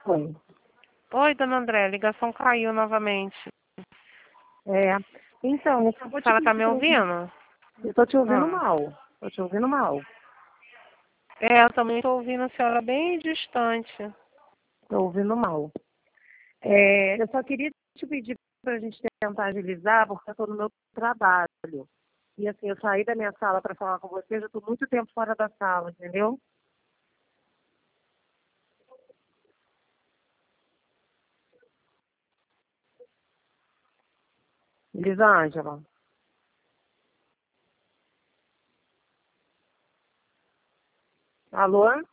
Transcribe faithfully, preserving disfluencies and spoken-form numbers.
Oi. Oi, dona André, a ligação caiu novamente. É, então, eu só vou A te senhora tá pedir me pra... ouvindo? Eu tô te ouvindo Hum. mal. Tô te ouvindo mal. É, eu também estou ouvindo a senhora bem distante. Tô ouvindo mal. É, eu só queria te pedir pra gente tentar agilizar, porque eu tô no meu trabalho. E assim, eu saí da minha sala pra falar com você, já tô muito tempo fora da sala, entendeu? Elisângela. Alô?